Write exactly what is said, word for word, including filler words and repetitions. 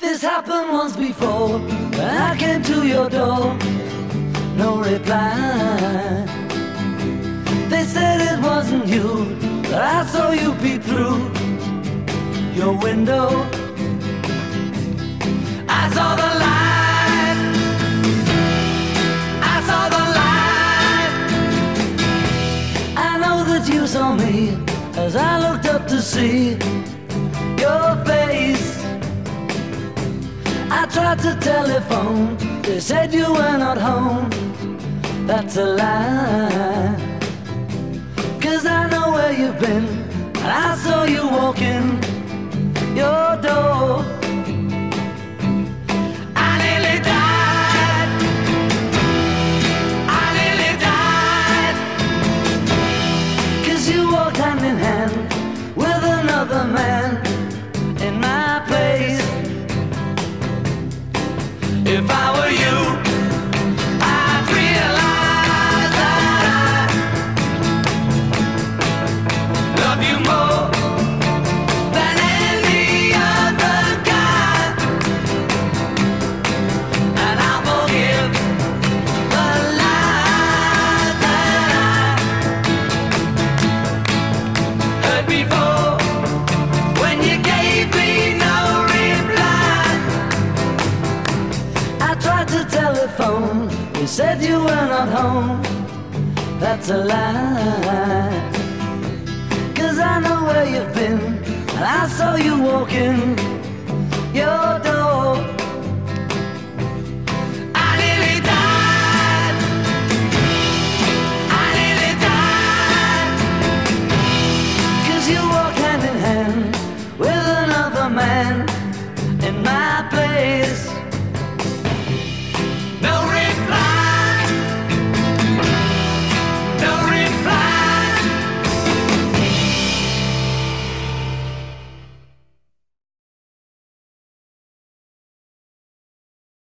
This happened once before, when I came to your door. No reply. They said it wasn't you, but I saw you peep through your window. I saw the light. I saw the light. I know that you saw me as I looked up to see your face. I tried to telephone, they said you were not home. That's a lie, 'cause I know where you've been, and I saw you walking your door. I nearly died. I nearly died, 'cause you walked hand in hand with another man in my place. If I were you, I'd realize that I love you more than any other guy, and I'll forgive the lies that I heard before when you gave me no reply. I tried to telephone, you said you were not home. That's a lie, 'cause I know where you've been, and I saw you walking